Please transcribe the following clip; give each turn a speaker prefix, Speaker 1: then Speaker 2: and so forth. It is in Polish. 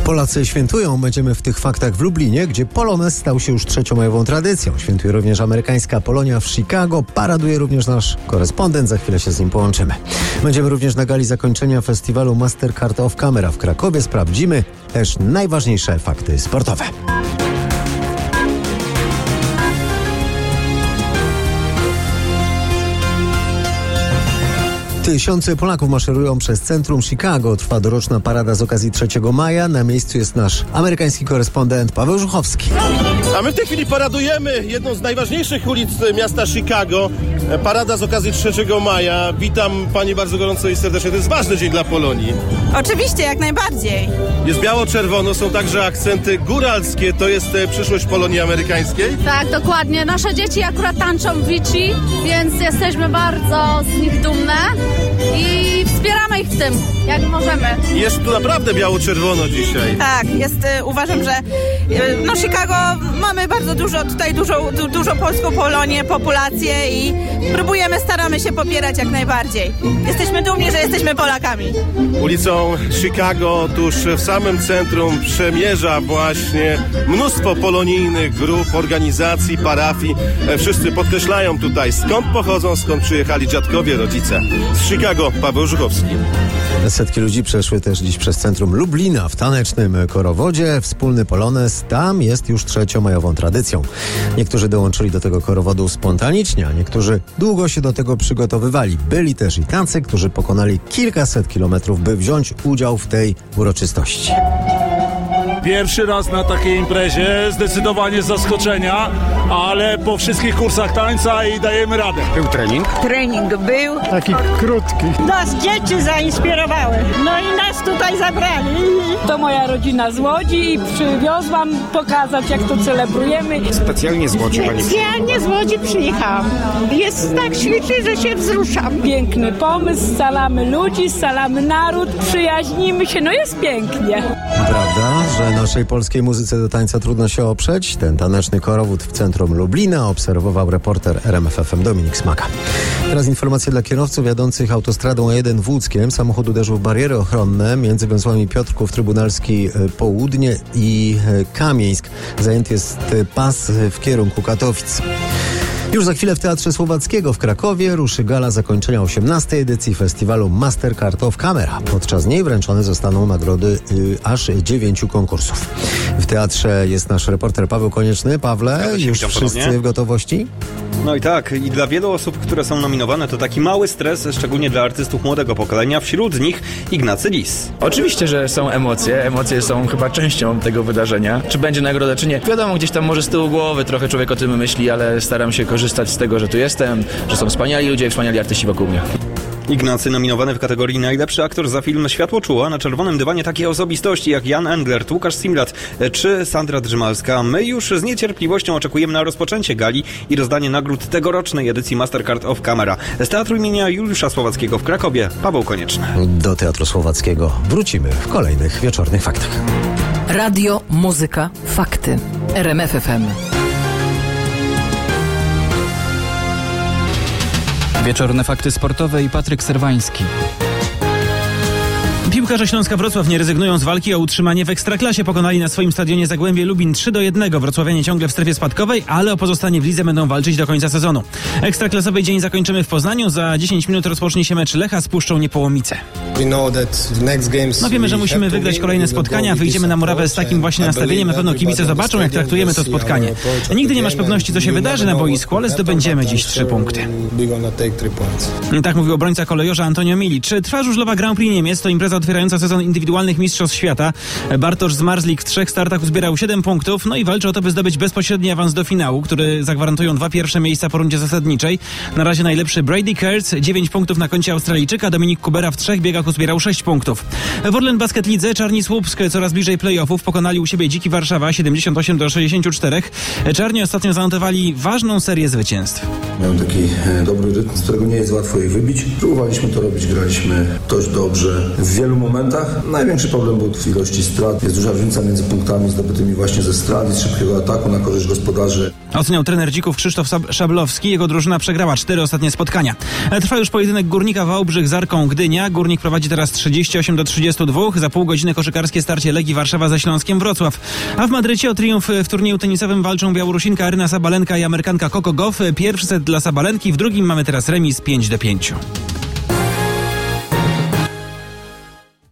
Speaker 1: Polacy świętują. Będziemy w tych faktach w Lublinie, gdzie polonez stał się już trzeciomajową tradycją. Świętuje również amerykańska Polonia w Chicago. Paraduje również nasz korespondent. Za chwilę się z nim połączymy. Będziemy również na gali zakończenia festiwalu Mastercard of Camera w Krakowie. Sprawdzimy też najważniejsze fakty sportowe. Tysiące Polaków maszerują przez centrum Chicago. Trwa doroczna parada z okazji 3 maja. Na miejscu jest nasz amerykański korespondent Paweł Żuchowski.
Speaker 2: A my w tej chwili paradujemy jedną z najważniejszych ulic miasta Chicago. Parada z okazji 3 maja. Witam Pani bardzo gorąco i serdecznie. To jest ważny dzień dla Polonii.
Speaker 3: Oczywiście, jak najbardziej.
Speaker 2: Jest biało-czerwono, są także akcenty góralskie. To jest przyszłość Polonii amerykańskiej?
Speaker 4: Tak, dokładnie. Nasze dzieci akurat tańczą w Vichy, więc jesteśmy bardzo z nich dumne i wspieramy ich w tym, jak możemy.
Speaker 2: Jest tu naprawdę biało-czerwono dzisiaj.
Speaker 3: Tak, uważam, że Chicago mamy bardzo dużą polską Polonię, populację i staramy się popierać jak najbardziej. Jesteśmy dumni, że jesteśmy Polakami.
Speaker 2: Ulicą Chicago, tuż w samym centrum, przemierza właśnie mnóstwo polonijnych grup, organizacji, parafii. Wszyscy podkreślają tutaj, skąd pochodzą, skąd przyjechali dziadkowie, rodzice. Z Chicago, Paweł Żuchowski.
Speaker 1: Setki ludzi przeszły też dziś przez centrum Lublina w tanecznym korowodzie. Wspólny polonez tam jest już trzeciomajową tradycją. Niektórzy dołączyli do tego korowodu spontanicznie, a niektórzy długo się do tego przygotowywali. Byli też i tacy, którzy pokonali kilkaset kilometrów, by wziąć udział w tej uroczystości.
Speaker 5: Pierwszy raz na takiej imprezie, zdecydowanie z zaskoczenia, ale po wszystkich kursach tańca i dajemy radę.
Speaker 6: Był trening?
Speaker 7: Trening był.
Speaker 6: Taki krótki.
Speaker 7: Nas dzieci zainspirowały. No i nas tutaj zabrali.
Speaker 8: To moja rodzina z Łodzi i przywiozłam pokazać, jak to celebrujemy.
Speaker 6: Specjalnie z Łodzi pani?
Speaker 7: Specjalnie z Łodzi przyjechałam. Jest tak ślicznie, że się wzruszam.
Speaker 8: Piękny pomysł, scalamy ludzi, scalamy naród, przyjaźnimy się, no jest pięknie.
Speaker 1: Prawda, że naszej polskiej muzyce do tańca trudno się oprzeć? Ten taneczny korowód w centrum Lublina obserwował reporter RMF FM Dominik Smaka. Teraz informacja dla kierowców jadących autostradą A1 w Łódzkiem. Samochód uderzył w bariery ochronne między węzłami Piotrków Trybunalski Południe i Kamieńsk. Zajęty jest pas w kierunku Katowic. Już za chwilę w Teatrze Słowackiego w Krakowie ruszy gala zakończenia 18. edycji festiwalu Mastercard of Camera. Podczas niej wręczone zostaną nagrody aż 9 konkursów. W teatrze jest nasz reporter Paweł Konieczny. Pawle, już wszyscy w gotowości?
Speaker 9: No i tak, i dla wielu osób, które są nominowane, to taki mały stres, szczególnie dla artystów młodego pokolenia, wśród nich Ignacy Lis.
Speaker 10: Oczywiście, że są emocje. Emocje są chyba częścią tego wydarzenia. Czy będzie nagroda, czy nie. Wiadomo, gdzieś tam może z tyłu głowy trochę człowiek o tym myśli, ale staram się korzystać z tego, że tu jestem, że są wspaniali ludzie, wspaniali artyści wokół mnie.
Speaker 9: Ignacy nominowany w kategorii najlepszy aktor za film Światło czuła. Na czerwonym dywanie takie osobistości jak Jan Englert, Łukasz Simlat czy Sandra Drzymalska. My już z niecierpliwością oczekujemy na rozpoczęcie gali i rozdanie nagród tegorocznej edycji Mastercard of Camera. Z Teatru imienia Juliusza Słowackiego w Krakowie, Paweł Konieczny.
Speaker 1: Do Teatru Słowackiego wrócimy w kolejnych wieczornych faktach.
Speaker 11: Radio, muzyka, fakty. RMF FM.
Speaker 12: Wieczorne fakty sportowe i Patryk Serwański.
Speaker 13: Piłkarze Śląska Wrocław nie rezygnują z walki o utrzymanie w Ekstraklasie. Pokonali na swoim stadionie Zagłębie Lubin 3-1. Wrocławianie ciągle w strefie spadkowej, ale o pozostanie w lidze będą walczyć do końca sezonu. Ekstraklasowy dzień zakończymy w Poznaniu. Za 10 minut rozpocznie się mecz Lecha z Puszczą Niepołomice. Wiemy, że musimy wygrać kolejne spotkania. Wyjdziemy na murawę z takim właśnie nastawieniem. Na pewno kibice zobaczą, jak traktujemy to spotkanie. Nigdy nie masz pewności, co się wydarzy na boisku, ale zdobędziemy dziś 3 punkty. Tak mówił obrońca kolejorza Antonio Milic. Trwa żużlowa Grand Prix Niemiec. To impreza otwierająca sezon indywidualnych mistrzostw świata. Bartosz Zmarzlik w 3 startach uzbierał 7 punktów, no i walczy o to, by zdobyć bezpośredni awans do finału, który zagwarantują 2 pierwsze miejsca po rundzie zasadniczej. Na razie najlepszy Brady Kurtz, 9 punktów na koncie Australijczyka, Dominik Kubera w 3 biegach uzbierał 6 punktów. W Orlen Basket Lidze Czarni Słupsk coraz bliżej playoffów, pokonali u siebie Dziki Warszawa 78-64. Czarni ostatnio zanotowali ważną serię zwycięstw.
Speaker 14: Miał taki dobry rytm, z którego nie jest łatwo ich wybić. Próbowaliśmy to robić, graliśmy dość dobrze. W wielu momentach. Największy problem był w ilości strat. Jest duża różnica między punktami zdobytymi właśnie ze strat i z szybkiego ataku na korzyść gospodarzy.
Speaker 13: Oceniał trener Dzików Krzysztof Szablowski. Jego drużyna przegrała 4 ostatnie spotkania. Trwa już pojedynek Górnika Wałbrzych z Arką Gdynia. Górnik prowadzi teraz 38-32. Za pół godziny koszykarskie starcie Legii Warszawa ze Śląskiem Wrocław. A w Madrycie o triumf w turnieju tenisowym walczą Białorusinka Aryna Sabalenka i Amerykanka Coco Gauff. Pierwszy set dla Sabalenki, w drugim mamy teraz remis 5-5.